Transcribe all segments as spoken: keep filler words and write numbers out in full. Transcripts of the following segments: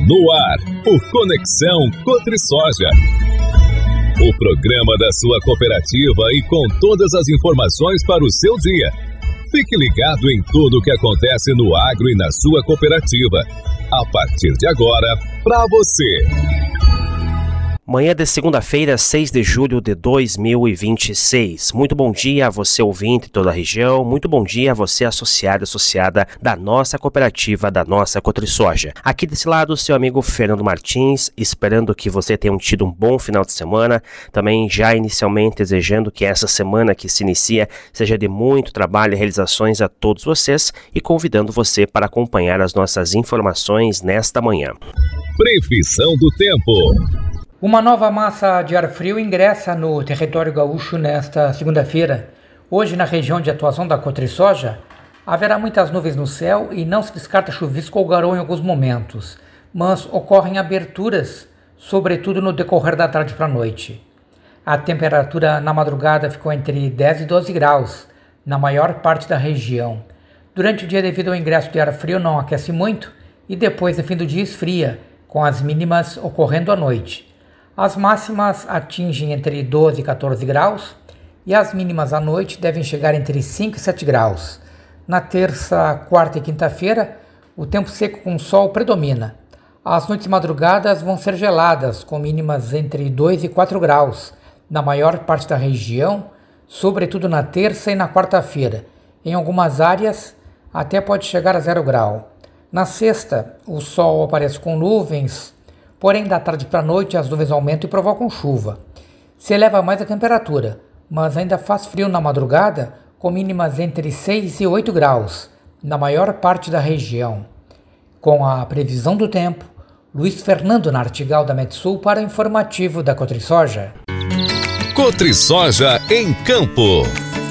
No ar, o Conexão Cotrisoja. O programa da sua cooperativa e com todas as informações para o seu dia. Fique ligado em tudo o que acontece no agro e na sua cooperativa. A partir de agora, para você. Manhã de segunda-feira, seis de julho de dois mil e vinte e seis. Muito bom dia a você ouvinte de toda a região, muito bom dia a você associado e associada da nossa cooperativa, da nossa Cotrisoja. Aqui desse lado, seu amigo Fernando Martins, esperando que você tenha tido um bom final de semana, também já inicialmente desejando que essa semana que se inicia seja de muito trabalho e realizações a todos vocês e convidando você para acompanhar as nossas informações nesta manhã. Previsão do tempo. Uma nova massa de ar frio ingressa no território gaúcho nesta segunda-feira. Hoje, na região de atuação da Cotrisoja, haverá muitas nuvens no céu e não se descarta chuvisco ou garoa em alguns momentos, mas ocorrem aberturas, sobretudo no decorrer da tarde para a noite. A temperatura na madrugada ficou entre dez e doze graus, na maior parte da região. Durante o dia, devido ao ingresso de ar frio, não aquece muito e depois, no fim do dia, esfria, com as mínimas ocorrendo à noite. As máximas atingem entre doze e quatorze graus e as mínimas à noite devem chegar entre cinco e sete graus. Na terça, quarta e quinta-feira, o tempo seco com sol predomina. As noites e madrugadas vão ser geladas, com mínimas entre dois e quatro graus, na maior parte da região, sobretudo na terça e na quarta-feira. Em algumas áreas, até pode chegar a zero grau. Na sexta, o sol aparece com nuvens, porém, da tarde para a noite, as nuvens aumentam e provocam chuva. Se eleva mais a temperatura, mas ainda faz frio na madrugada, com mínimas entre seis e oito graus, na maior parte da região. Com a previsão do tempo, Luiz Fernando Nartigal da Metsul para o informativo da Cotrisoja. Cotrisoja em Campo.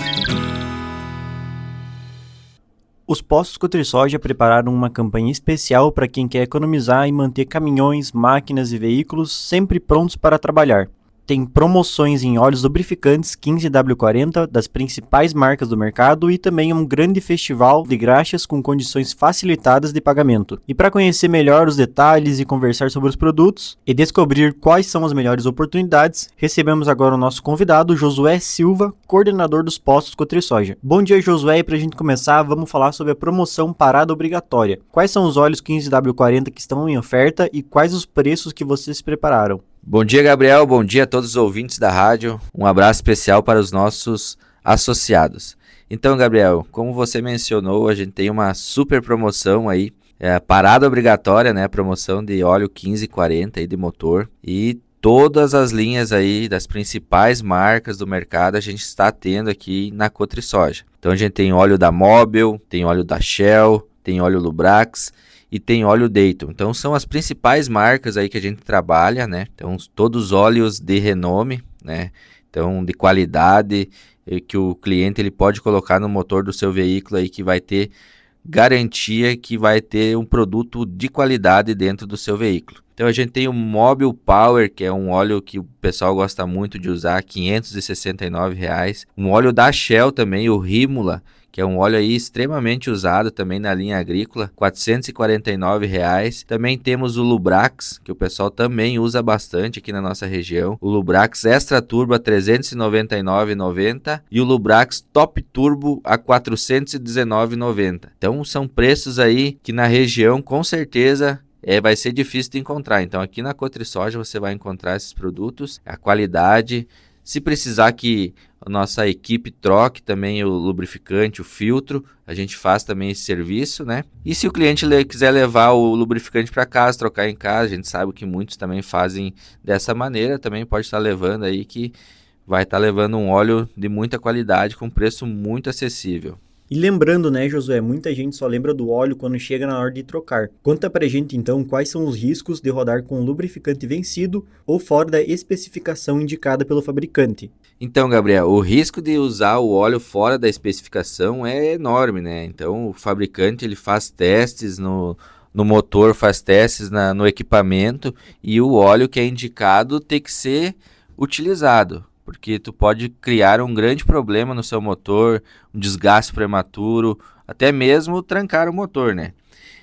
Os postos Cotrisoja prepararam uma campanha especial para quem quer economizar e manter caminhões, máquinas e veículos sempre prontos para trabalhar. Tem promoções em óleos lubrificantes quinze W quarenta das principais marcas do mercado e também um grande festival de graxas com condições facilitadas de pagamento. E para conhecer melhor os detalhes e conversar sobre os produtos e descobrir quais são as melhores oportunidades, recebemos agora o nosso convidado, Josué Silva, coordenador dos postos Cotrisoja. Bom dia, Josué, e para a gente começar, vamos falar sobre a promoção parada obrigatória. Quais são os óleos quinze W quarenta que estão em oferta e quais os preços que vocês prepararam? Bom dia, Gabriel. Bom dia a todos os ouvintes da rádio. Um abraço especial para os nossos associados. Então, Gabriel, como você mencionou, a gente tem uma super promoção aí, é, parada obrigatória, né? Promoção de óleo quinze quarenta aí de motor e todas as linhas aí das principais marcas do mercado a gente está tendo aqui na Cotrisoja. Então, a gente tem óleo da Mobil, tem óleo da Shell, tem óleo Lubrax e tem óleo Dayton. Então são as principais marcas aí que a gente trabalha, né? Então todos óleos de renome, né? Então de qualidade, que o cliente ele pode colocar no motor do seu veículo aí que vai ter garantia que vai ter um produto de qualidade dentro do seu veículo. Então a gente tem o Mobil Power, que é um óleo que o pessoal gosta muito de usar, quinhentos e sessenta e nove reais. Um óleo da Shell também, o Rímula, que é um óleo aí extremamente usado também na linha agrícola, quatrocentos e quarenta e nove reais. Também temos o Lubrax, que o pessoal também usa bastante aqui na nossa região. O Lubrax Extra Turbo a trezentos e noventa e nove reais e noventa centavos e o Lubrax Top Turbo a quatrocentos e dezenove reais e noventa centavos. Então são preços aí que na região com certeza é, vai ser difícil de encontrar. Então aqui na Cotrisoja você vai encontrar esses produtos, a qualidade. Se precisar que a nossa equipe troque também o lubrificante, o filtro, a gente faz também esse serviço, né? E se o cliente le- quiser levar o lubrificante para casa, trocar em casa, a gente sabe que muitos também fazem dessa maneira, também pode estar levando aí que vai estar levando um óleo de muita qualidade com preço muito acessível. E lembrando, né, Josué, muita gente só lembra do óleo quando chega na hora de trocar. Conta pra gente, então, quais são os riscos de rodar com lubrificante vencido ou fora da especificação indicada pelo fabricante. Então, Gabriel, o risco de usar o óleo fora da especificação é enorme, né? Então, o fabricante ele faz testes no, no motor, faz testes na, no equipamento e o óleo que é indicado tem que ser utilizado. Porque tu pode criar um grande problema no seu motor, um desgaste prematuro, até mesmo trancar o motor, né?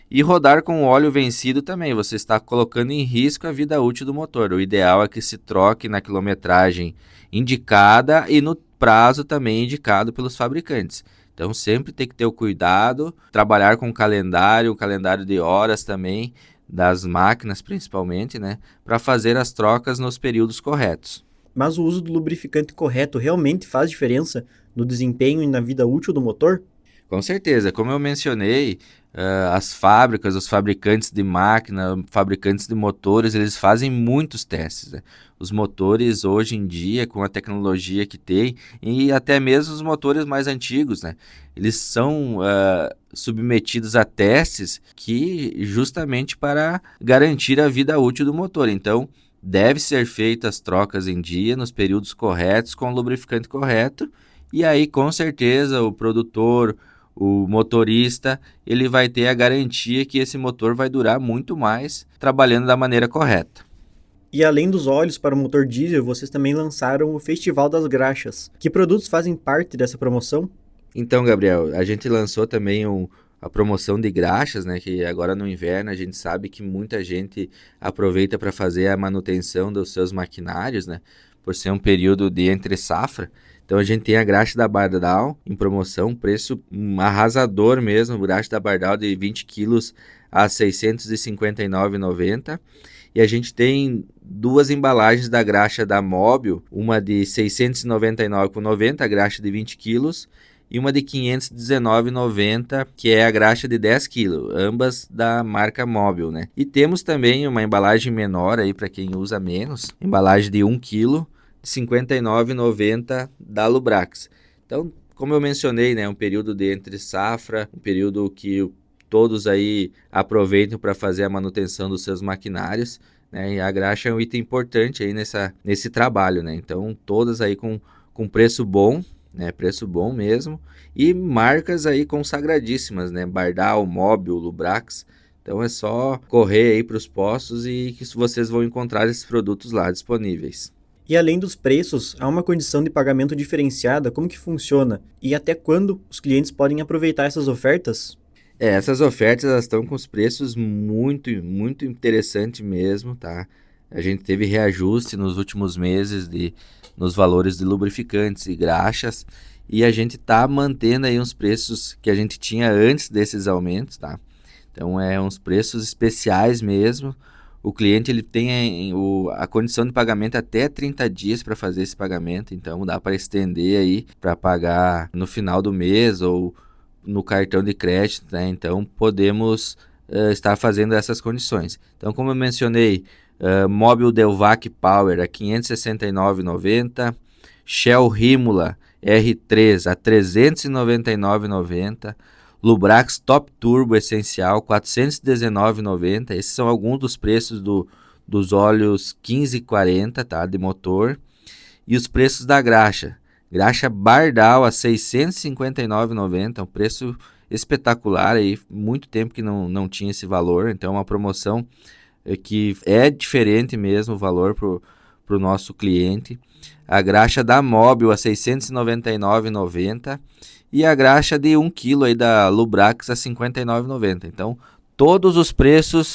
E rodar com óleo vencido também, você está colocando em risco a vida útil do motor. O ideal é que se troque na quilometragem indicada e no prazo também indicado pelos fabricantes. Então sempre tem que ter o cuidado, trabalhar com o calendário, o calendário de horas também, das máquinas principalmente, né, para fazer as trocas nos períodos corretos. Mas o uso do lubrificante correto realmente faz diferença no desempenho e na vida útil do motor? Com certeza, como eu mencionei, uh, as fábricas, os fabricantes de máquina, fabricantes de motores, eles fazem muitos testes, né? Os motores hoje em dia, com a tecnologia que tem, e até mesmo os motores mais antigos, né? Eles são uh, submetidos a testes que justamente para garantir a vida útil do motor. Então, deve ser feitas as trocas em dia, nos períodos corretos, com o lubrificante correto, e aí com certeza o produtor, o motorista, ele vai ter a garantia que esse motor vai durar muito mais trabalhando da maneira correta. E além dos óleos para o motor diesel, vocês também lançaram o Festival das Graxas. Que produtos fazem parte dessa promoção? Então, Gabriel, a gente lançou também um, a promoção de graxas, né, que agora no inverno a gente sabe que muita gente aproveita para fazer a manutenção dos seus maquinários, né, por ser um período de entre safra. Então a gente tem a graxa da Bardal em promoção, preço um arrasador mesmo, graxa da Bardal de vinte quilos a seiscentos e cinquenta e nove reais e noventa centavos. E a gente tem duas embalagens da graxa da Móbil, uma de seiscentos e noventa e nove reais e noventa centavos, a graxa de vinte quilos, e uma de quinhentos e dezenove reais e noventa centavos, que é a graxa de dez quilos, ambas da marca Móbil, né? E temos também uma embalagem menor aí para quem usa menos, embalagem de um quilo, cinquenta e nove reais e noventa centavos da Lubrax. Então, como eu mencionei, né, um período de entre safra, um período que todos aí aproveitam para fazer a manutenção dos seus maquinários, né, e a graxa é um item importante aí nessa, nesse trabalho, né? Então, todas aí com, com preço bom, né, preço bom mesmo, e marcas aí consagradíssimas, né, Bardal, Móbil, Lubrax. Então é só correr aí para os postos e que vocês vão encontrar esses produtos lá disponíveis. E além dos preços, há uma condição de pagamento diferenciada, como que funciona? E até quando os clientes podem aproveitar essas ofertas? É, essas ofertas elas estão com os preços muito, muito interessantes mesmo, tá? A gente teve reajuste nos últimos meses de, nos valores de lubrificantes e graxas, e a gente está mantendo aí uns preços que a gente tinha antes desses aumentos, tá? Então é uns preços especiais mesmo. O cliente ele tem o, a condição de pagamento até trinta dias para fazer esse pagamento, então dá para estender aí para pagar no final do mês ou no cartão de crédito, né? Então podemos uh, estar fazendo essas condições. Então, como eu mencionei, uh, Móbil Delvac Power a quinhentos e sessenta e nove reais e noventa centavos, Shell Rímula R três a trezentos e noventa e nove reais e noventa centavos, Lubrax Top Turbo Essencial quatrocentos e dezenove reais e noventa centavos. Esses são alguns dos preços do, dos óleos quinze e quarenta, tá, de motor. E os preços da graxa. Graxa Bardal a seiscentos e cinquenta e nove reais e noventa centavos, um preço espetacular, aí, muito tempo que não, não tinha esse valor, então é uma promoção é, que é diferente mesmo o valor para o nosso cliente. A graxa da Móbil a seiscentos e noventa e nove reais e noventa centavos e a graxa de um quilo aí da Lubrax a cinquenta e nove reais e noventa centavos. Então, todos os preços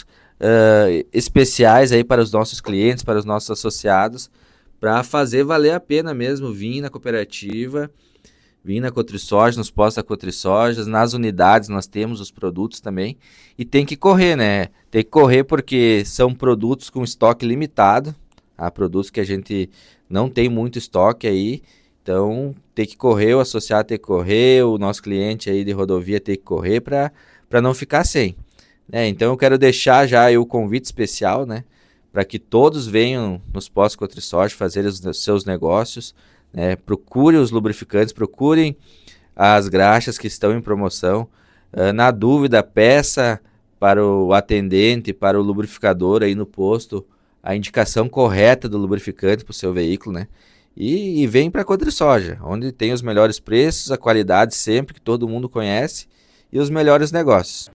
uh, especiais aí para os nossos clientes, para os nossos associados, para fazer valer a pena mesmo vir na cooperativa, vir na Cotrisoja, nos postos da Cotrisoja, nas unidades nós temos os produtos também, e tem que correr, né? Tem que correr porque são produtos com estoque limitado, há produtos que a gente não tem muito estoque aí, então tem que correr, o associado tem que correr, o nosso cliente aí de rodovia tem que correr para para não ficar sem, né? Então eu quero deixar já aí o convite especial, né, para que todos venham nos postos Cotrisoja fazer os seus negócios, né? Procurem os lubrificantes, procurem as graxas que estão em promoção. Uh, na dúvida, peça para o atendente, para o lubrificador aí no posto, a indicação correta do lubrificante para o seu veículo, né? E, e vem para a Cotrisoja, onde tem os melhores preços, a qualidade sempre que todo mundo conhece e os melhores negócios.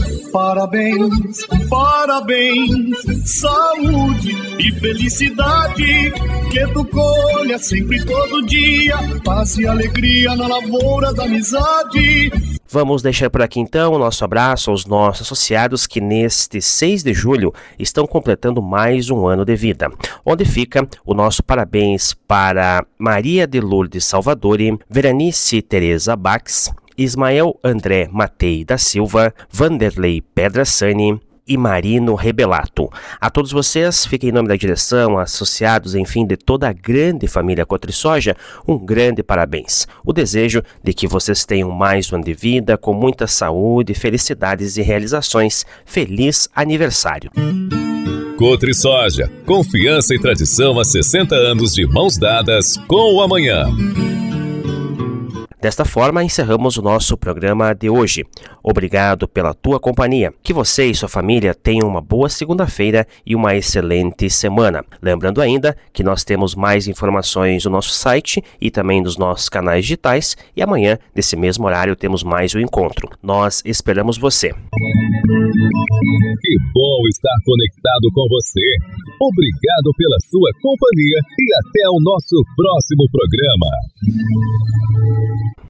Parabéns, parabéns, saúde e felicidade, que tu colha sempre todo dia, paz e alegria na lavoura da amizade. Vamos deixar por aqui então o nosso abraço aos nossos associados que neste seis de julho estão completando mais um ano de vida. Onde fica o nosso parabéns para Maria de Lourdes Salvadori, Veranice Teresa Bax, Ismael André Matei da Silva, Vanderlei Pedrassani e Marino Rebelato. A todos vocês, fiquem em nome da direção, associados, enfim, de toda a grande família Cotrisoja, um grande parabéns. O desejo de que vocês tenham mais um ano de vida, com muita saúde, felicidades e realizações. Feliz aniversário! Cotrisoja, confiança e tradição há sessenta anos de mãos dadas com o amanhã. Desta forma, encerramos o nosso programa de hoje. Obrigado pela tua companhia. Que você e sua família tenham uma boa segunda-feira e uma excelente semana. Lembrando ainda que nós temos mais informações no nosso site e também nos nossos canais digitais. E amanhã, nesse mesmo horário, temos mais um encontro. Nós esperamos você. Que bom estar conectado com você. Obrigado pela sua companhia e até o nosso próximo programa.